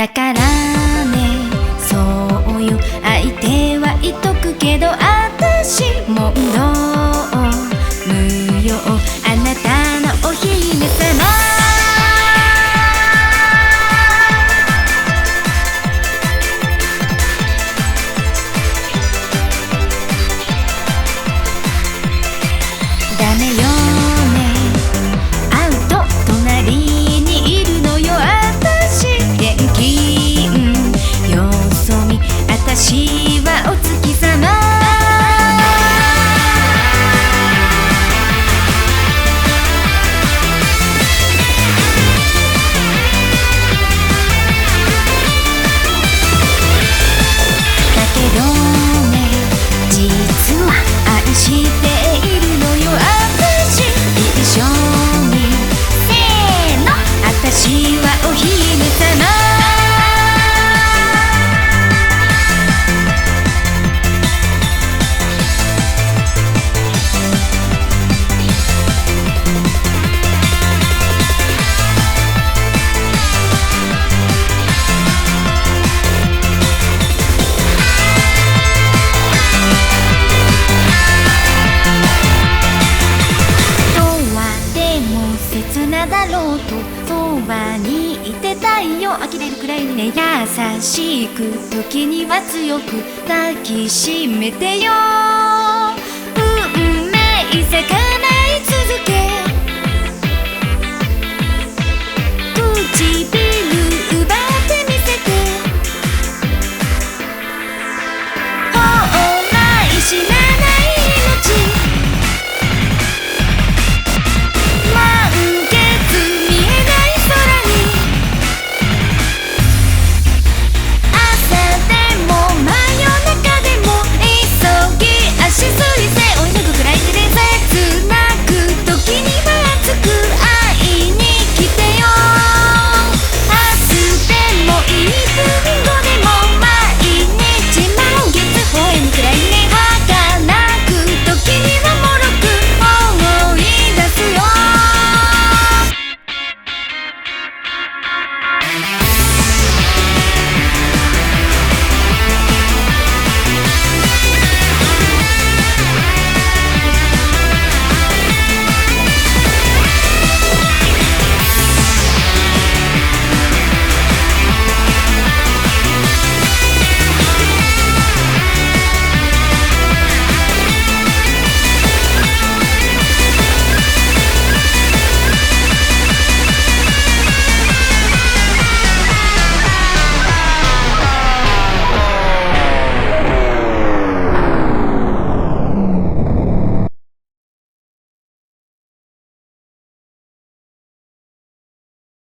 だからね、そういう相手はいとくけど、私問答無用、あなたのお姫様。ダメよね、会うと隣にいるのよ、私現金よそ見、私はお月様。だけどね、実は愛しているのよ、私一緒に。せーの、私はお姫様。切なだろうとそばにいてたいよ、呆れるくらいにね、優しく時には強く抱きしめてよ。運命咲かない続け、唇